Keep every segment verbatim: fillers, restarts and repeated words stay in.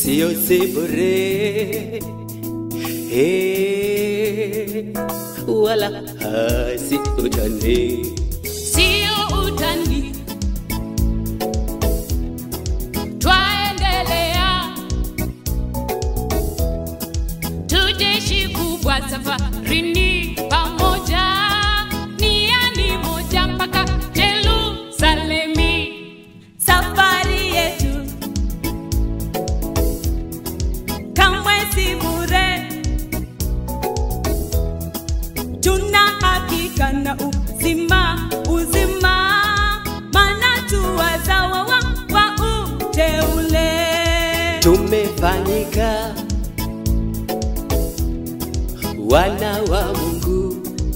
sio si bure, eh, wala hasi utani, sio utani. Twaendelea, tujeshi kubwa safarini pamoja, niani moja mpaka Yerusalemi. Safari yetu kamwe si bure, tuna hakika na uzima, uzima, maana tu wazawa wa, wa uteule. Tumefanyika wana wa Mungu,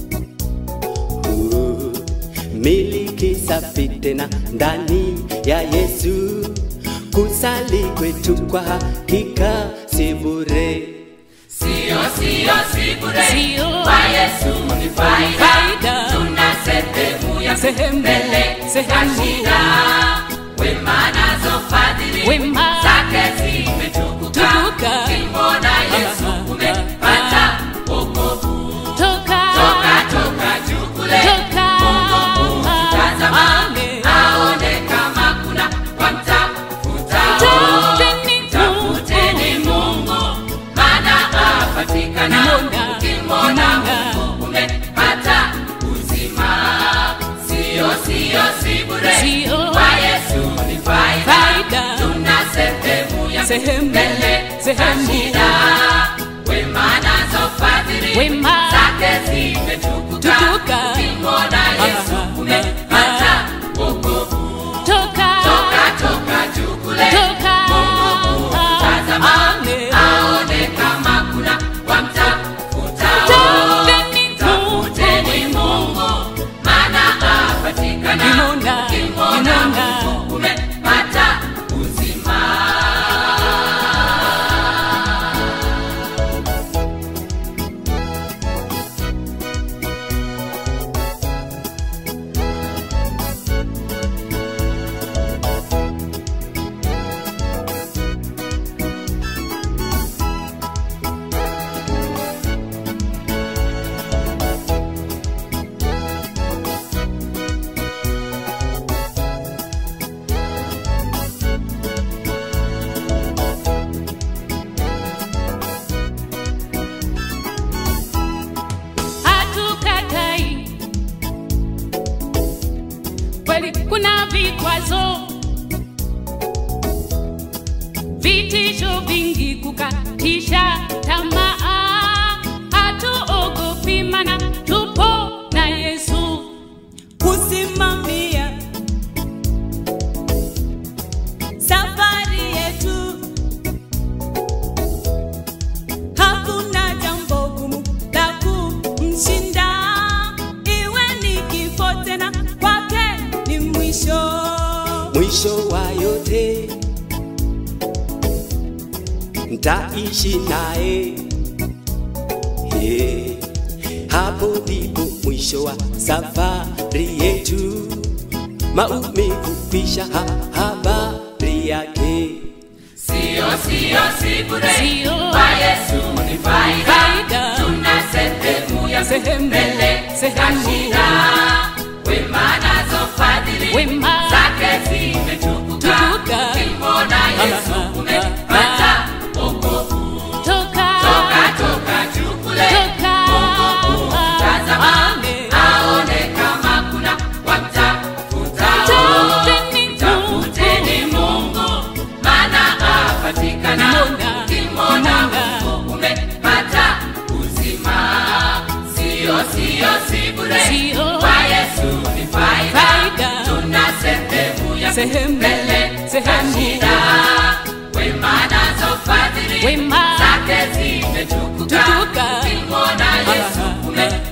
uh, miliki safi tena ndani ya Yesu. Kusali kwetu kwa hakika si bure, sio sio si bure, Sio. kwa Yesu ni faida, Faida. tuna sehemu ya Sehemu, mbele sehemu. shida, wema nazo fadhili Wema. zake zimetukuka, Tukuka. ukimwona Yesu umepata wokovu. Toka, Toka toka juu kule, toka, Mungu tazama, Amen. aone kama kuna wamtafuta. Tafuteni Tafuteni Mungu, maana apatikana. Kimona, Ukimwona kimona. Mungu umepata uzima. Sio sio si bure, Sio. kwa Yesu ni faida, Faida. tuna sehemu ya Sehemu, mbele sehemu. shida, wema nazo fadhili Wema. zake zimetukuka, Tukuka. ukimwona Yesu Ah, umepata wokovu. toka, Toka toka juu kule, toka, Mungu tazama, Amen. aone kama kuna wamtafuta. Tafuteni Tafuteni Mungu, maana apatikana. Kimona, Ukimwona kimona. Mungu umepata uzima. hatukatai. Kweli kuna vikwazo, vitisho vingi, kukatisha tamaa. Hatuogopi maana tupo na Yesu. Kusimamia safari yetu, hakuna jambo gumu la kumshinda. Iwe ni kifo tena, kwake ni mwisho. mwisho wa yote nitaishi naye, yeah. Hapo ndipo mwisho wa safari yetu, maumivu kwisha, ha habari yake. Sio sio si bure, Sio. kwa Yesu ni faida, Faida. tuna sehemu ya Sehemu, mbele sehemu. shida, wema nazo fadhili Wema. zake zimetukuka, Tukuka. ukimwona Yesu Ah, umepata wokovu. Toka, Toka toka juu kule, toka, Mungu tazama, Amen. aone kama kuna wamtafuta. Tafuteni Tafuteni Mungu, maana apatikana. Kimona, Ukimwona kimona. Mungu umepata uzima. Sio sio si bure, Sio. kwa Yesu ni faida, Faida. tuna sehemu ya Sehemu, mbele sehemu. shida, wema nazo fadhili Wema. zake zimetukuka, Tukuka. ukimwona Yesu Ah, umepata